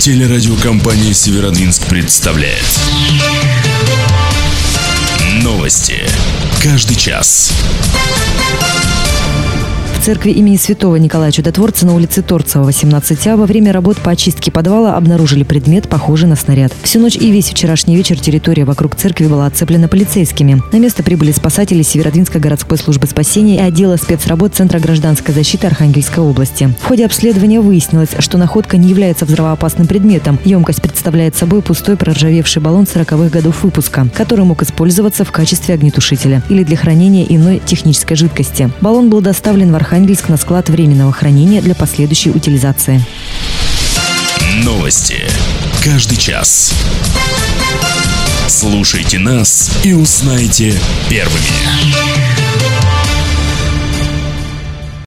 Телерадиокомпания «Северодвинск» представляет новости. Каждый час. В церкви имени святого Николая Чудотворца на улице Торцева, 18А, во время работ по очистке подвала обнаружили предмет, похожий на снаряд. Всю ночь и весь вчерашний вечер территория вокруг церкви была оцеплена полицейскими. На место прибыли спасатели Северодвинской городской службы спасения и отдела спецработ Центра гражданской защиты Архангельской области. В ходе обследования выяснилось, что находка не является взрывоопасным предметом. Емкость представляет собой пустой проржавевший баллон 40-х годов выпуска, который мог использоваться в качестве огнетушителя или для хранения иной технической жидкости. Баллон был доставлен в Архангельск на склад временного хранения для последующей утилизации. Новости. Каждый час. Слушайте нас и узнайте первыми.